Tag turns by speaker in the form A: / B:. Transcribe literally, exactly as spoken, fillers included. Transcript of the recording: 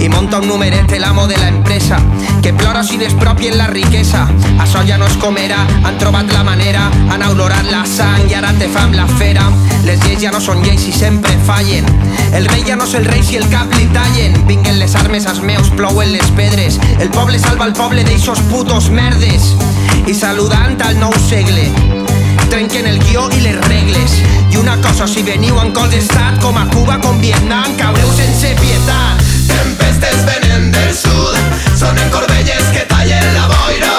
A: i monta un numeret l'amo de la empresa que plora si despropien la riquesa. Això ja no és com era, han trobat la manera, han olorat la sang i ara te fa amb la fera. Les lleis ja no són lleis i sempre fallen, el rei ja no és el rei si el cap li tallen. Vinguen les armes als meus, plouen les pedres, el poble salva el poble d'eixos putos merdes. I saludant al nou segle, trenquen el guió i les regles. I una cosa, si veniu en cols d'estat com a Cuba, com Vietnam, caureu sense pietat.
B: Tempestes venen del sud, sonen corbelles que tallen la boira.